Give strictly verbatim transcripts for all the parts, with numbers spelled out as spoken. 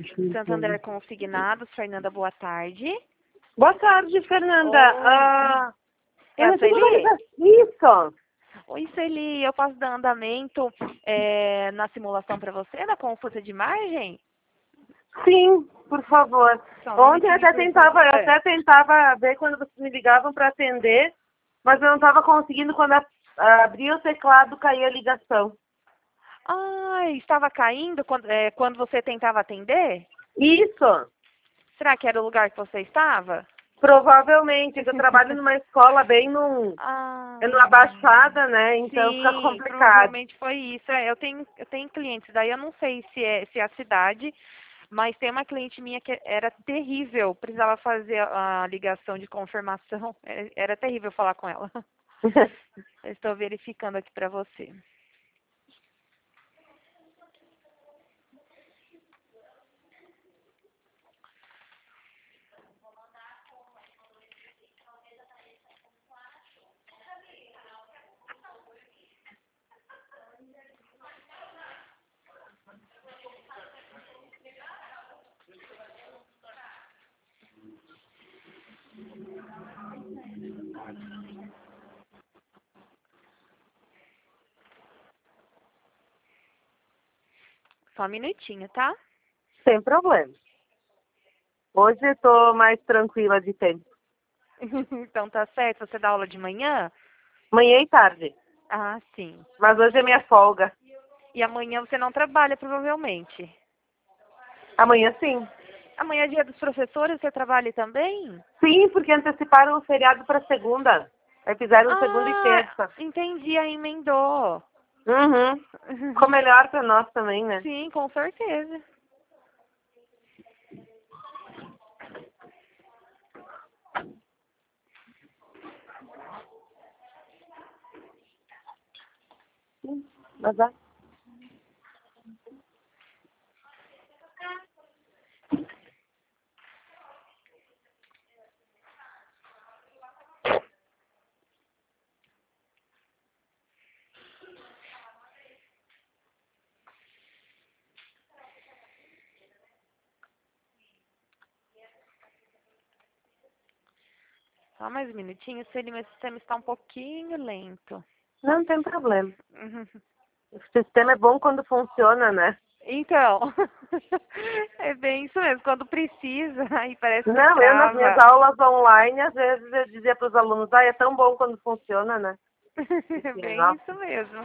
Santander Consignados, Fernanda, boa tarde. Boa tarde, Fernanda. Oi. Ah, É eu a recebi uma Sueli? ligação. Isso. Oi, Sueli, eu posso dar andamento é, na simulação para você, da consulta de margem? Sim, por favor. Só um Ontem eu minutinho, até por tentava, favor. eu até tentava ver quando vocês me ligavam para atender, mas eu não estava conseguindo. Quando a- abria o teclado, caía a ligação. Ah, estava caindo quando, é, quando você tentava atender? Isso. Será que era o lugar que você estava? Provavelmente, eu trabalho numa escola bem num, Ah, é numa baixada, né? Então fica sim, complicado. provavelmente foi isso. É, eu tenho, eu tenho clientes, daí eu não sei se é, se é a cidade, mas tem uma cliente minha que era terrível, precisava fazer a ligação de confirmação, era, era terrível falar com ela. Eu estou verificando aqui para você. Só um minutinho, tá? Sem problema. Hoje eu tô mais tranquila de tempo. Então tá certo, você dá aula de manhã? Manhã e tarde. Ah, sim. Mas hoje é minha folga. E amanhã você não trabalha, provavelmente. Amanhã sim. Amanhã é dia dos professores, você trabalha também? Sim, porque anteciparam o feriado para segunda. Aí fizeram segunda e Ah, terça. entendi, aí emendou. Uhum. Ficou melhor para nós também, né? Sim, com certeza. Sim, mas é. Só mais um minutinho, se ele, meu sistema está um pouquinho lento. Não tem problema. Uhum. O sistema é bom quando funciona, né? Então, é bem isso mesmo, quando precisa, aí parece que Não, eu nas minhas trava. aulas online, às vezes eu dizia para os alunos, ah, é tão bom quando funciona, né? É Porque, bem nossa. isso mesmo.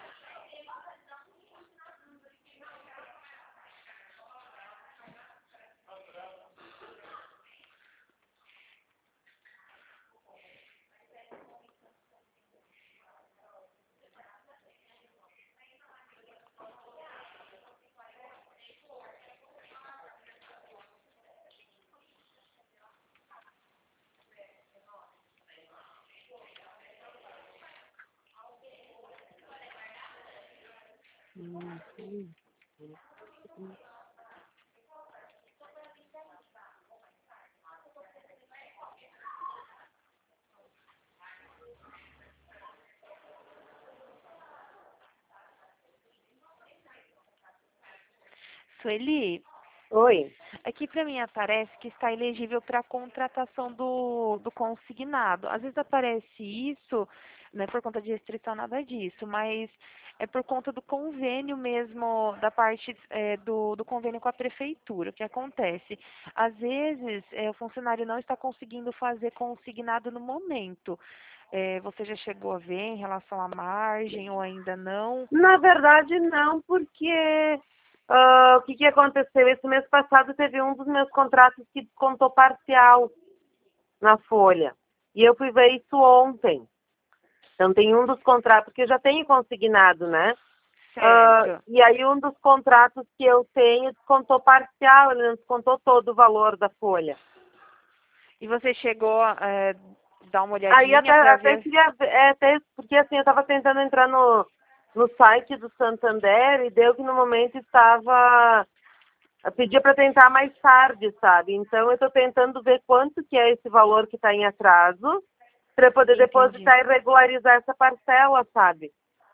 Sueli, Oi. aqui para mim aparece que está elegível para a contratação do, do consignado. Às vezes aparece isso, não é por conta de restrição, nada disso, mas é por conta do convênio mesmo, da parte é, do, do convênio com a prefeitura. O que acontece? Às vezes é, o funcionário não está conseguindo fazer consignado no momento. É, você já chegou a ver em relação à margem ou ainda não? Na verdade, não, porque ah, o que, que aconteceu? Esse mês passado teve um dos meus contratos que descontou parcial na folha. E eu fui ver isso ontem. Então, tem um dos contratos, porque eu já tenho consignado, né? Ah, Certo. e aí, um dos contratos que eu tenho descontou parcial, ele não descontou todo o valor da folha. E você chegou a é, dar uma Aí, até, olhadinha para até ver? queria ver, é, até, porque assim, eu estava tentando entrar no, no site do Santander e deu que no momento estava. Eu pedia para tentar mais tarde, sabe? Então, eu estou tentando ver quanto que é esse valor que está em atraso, para poder Entendi. depositar e regularizar essa parcela, sabe?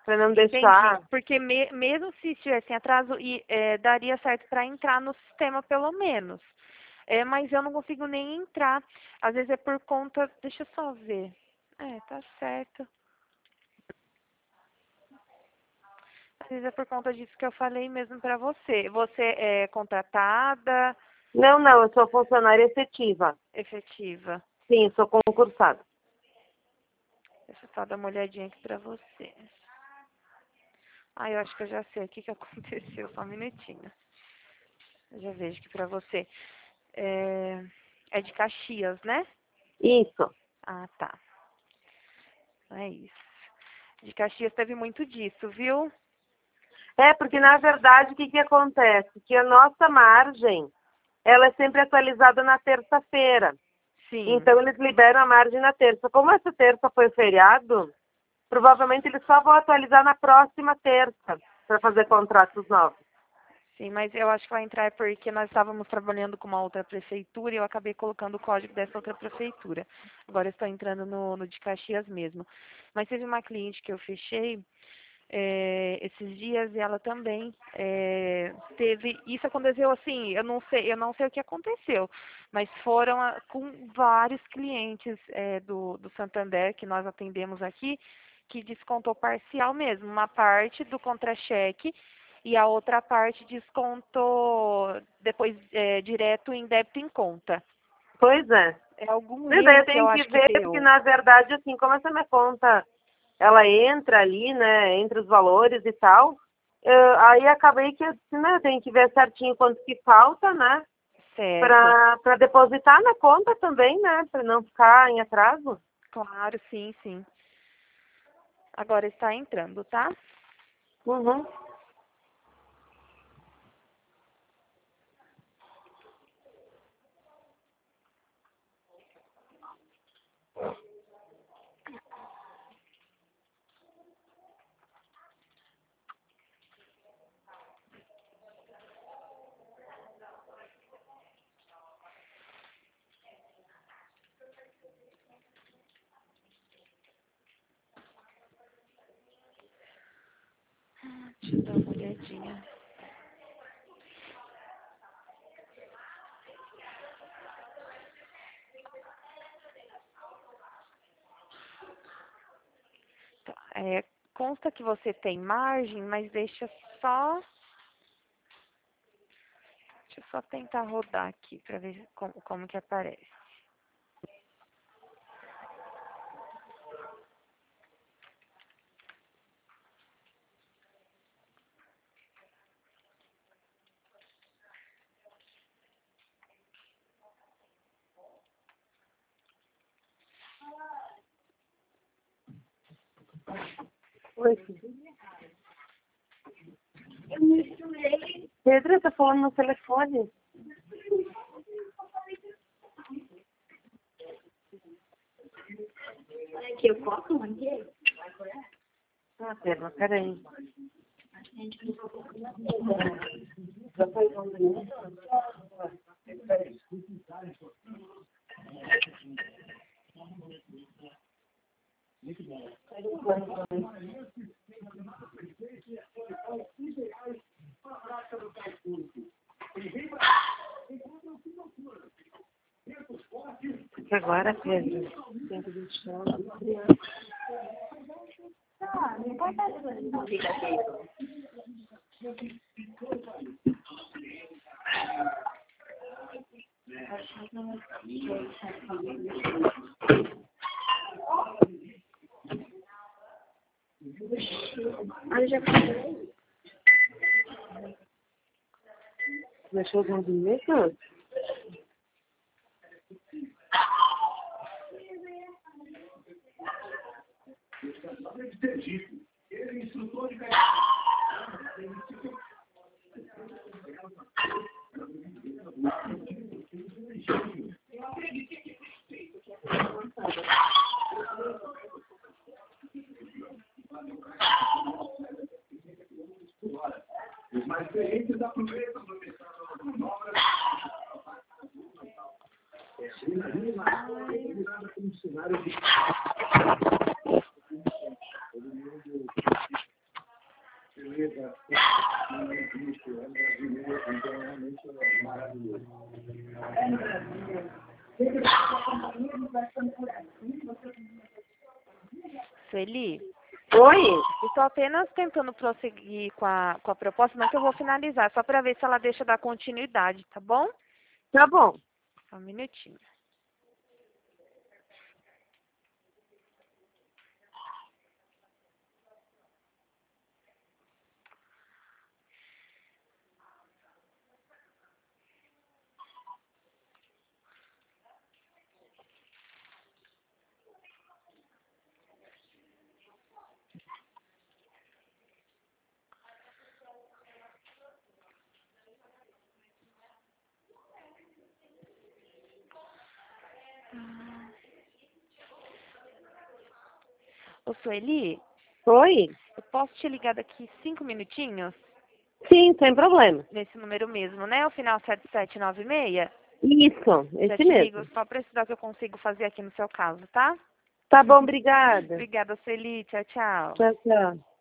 para não Entendi. deixar... Porque me, mesmo se tivesse em atraso, e, é, daria certo para entrar no sistema pelo menos. É, mas eu não consigo nem entrar. Às vezes é por conta... Deixa eu só ver. É, tá certo. Às vezes é por conta disso que eu falei mesmo para você. Você é contratada, Não, não, eu sou funcionária efetiva. efetiva. Sim, sou concursada. Deixa eu só dar uma olhadinha aqui para você. Ah, eu acho que eu já sei o que, que aconteceu. Só um minutinho. Eu já vejo aqui para você. É, é de Caxias, né? Isso. Ah, tá. É isso. De Caxias teve muito disso, viu? É, porque na verdade o que, que acontece? Que a nossa margem, ela é sempre atualizada na terça-feira. Sim. Então eles liberam a margem na terça. Como essa terça foi feriado, provavelmente eles só vão atualizar na próxima terça para fazer contratos novos. Sim, mas eu acho que vai entrar porque nós estávamos trabalhando com uma outra prefeitura e eu acabei colocando o código dessa outra prefeitura. Agora eu estou entrando no, no de Caxias mesmo. Mas teve uma cliente que eu fechei é, esses dias e ela também é, teve. Isso aconteceu assim, eu não sei, eu não sei o que aconteceu, mas foram a, com vários clientes é, do, do Santander que nós atendemos aqui, que descontou parcial mesmo, uma parte do contra-cheque e a outra parte descontou depois é, direto em débito em conta. Pois é. É algum E daí erro eu que eu tenho que acho que ver, porque deu. na verdade, assim, como essa minha conta, ela entra ali, né, entre os valores e tal, eu, aí acabei que, assim, né, tem que ver certinho quanto que falta, né, Certo. para para depositar na conta também, né, para não ficar em atraso. Claro, sim, sim. Agora está entrando, tá? Uhum. Deixa eu dar uma olhadinha. Tá, é, consta que você tem margem, mas deixa só... Deixa eu só tentar rodar aqui para ver como, como que aparece. Oi, Pedro, tá falando no telefone? Que eu posso manter? Ah, Pedro, peraí. Agora, Pedro, tem que deixar... Ah, não importa se não fica aqui. Ah, eu já falei. Deixou os movimentos? Sueli, Oi? estou apenas tentando prosseguir com a, com a proposta, não que eu vou finalizar, só para ver se ela deixa dar continuidade, tá bom? Tá bom. Só um minutinho. Ô, Sueli, Oi? eu posso te ligar daqui cinco minutinhos? Sim, sem problema. Nesse número mesmo, né? O final sete sete nove seis? Isso, Já esse te mesmo. ligo, só para estudar o que eu consigo fazer aqui no seu caso, tá? Tá bom, obrigada. Obrigada, Sueli. Tchau, tchau. Tchau, tchau.